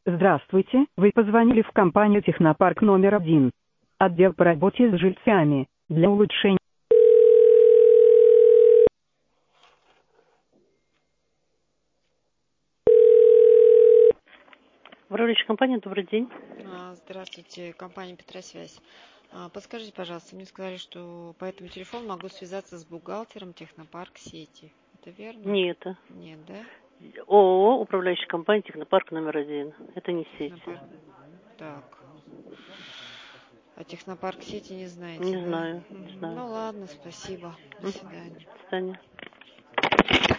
Здравствуйте, вы позвонили в компанию «Технопарк номер 1». Отдел по работе с жильцами. Для улучшения... Управляющая компания, добрый день. Здравствуйте, компания Петросвязь. Подскажите, пожалуйста, мне сказали, что по этому телефону могу связаться с бухгалтером Технопарк сети. Это верно? Нет. Нет, да? ООО «Управляющая компания «Технопарк номер 1». Это не сеть. Технопарк. Так. А Технопарк сети не знаете, Не да? знаю, не знаю. Ну ладно, спасибо. До свидания. До свидания.